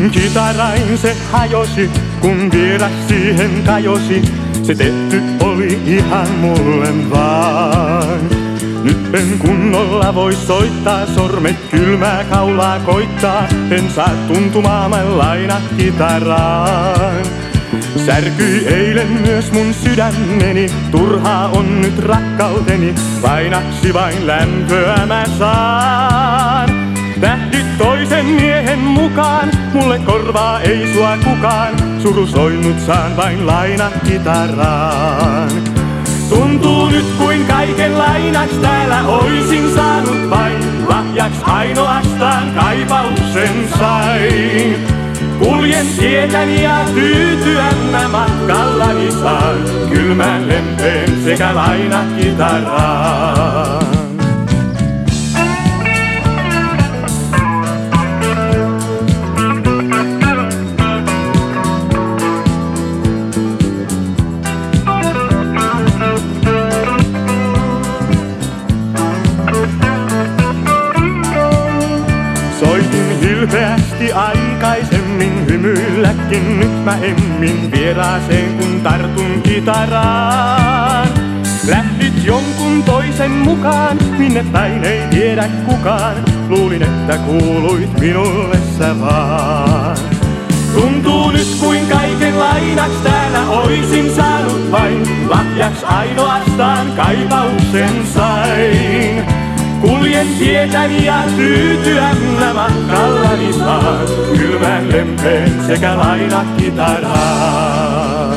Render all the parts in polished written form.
Minun kitarain se hajosi, kun vieras siihen kajosi. Se tehty oli ihan mulle vaan. Nyt en kunnolla voi soittaa, sormet kylmää kaulaa koittaa. En saa tuntumaan, mä lainat kitaraan. Särkyi eilen myös mun sydämeni, turhaa on nyt rakkauteni. Lainaksi vain lämpöä mä saan. Tähti toisen miehen mukaan, mulle korvaa ei sua kukaan. Surusoinnut saan vain lainat kitaraan. Tuntuu nyt kuin kaiken lainaks täällä oisin saanut vain. Lahjaks ainoastaan kaipauksen sain. Kuljen tietäni ja tyytyä mä matkallani saan. Kylmän lempeen sekä lainat kitaraan. Soitin hilpeästi aikaisemmin, hymyilläkin nyt mä emmin vieraaseen kun tartun kitaraan. Lähdit jonkun toisen mukaan, minne päin ei tiedä kukaan. Luulin, että kuuluit minulle sä vaan. Tuntuu nyt kuin kaiken lainaks täällä oisin saanut vain. Lahjaks ainoastaan kaipauksen sain. Kuljen tietäni ja tyytyä mä matkallani saan. Kylmän lempeen sekä lainat kitaraan.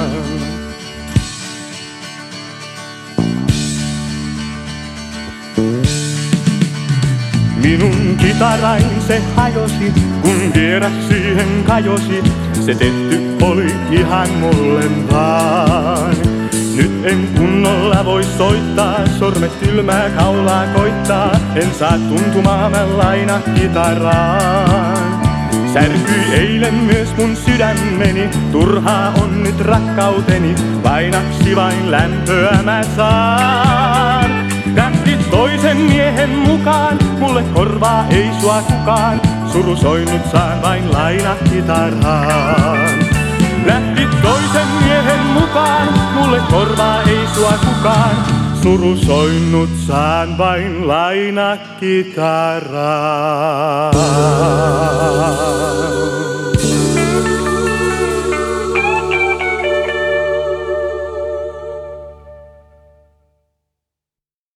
Minun kitarain se hajosi, kun vieras siihen kajosi. Se tehty oli ihan mulle vaan. Nyt en kunnolla voi soittaa, sormet kylmää kaulaa koittaa. En saa tuntumaan, mä lainat kitaraan. Särkyi eilen myös mun sydämeni, turhaa on nyt rakkauteni. Lainaksi vain lämpöä mä saan. Lähtit toisen miehen mukaan, mulle korvaa ei sua kukaan. Surusoinnut saan vain lainat kitaraan. Lähtit toisen miehen mukaan, mulle korvaa ei sua kukaan. Surusoinnut saan vain lainat kitaraan.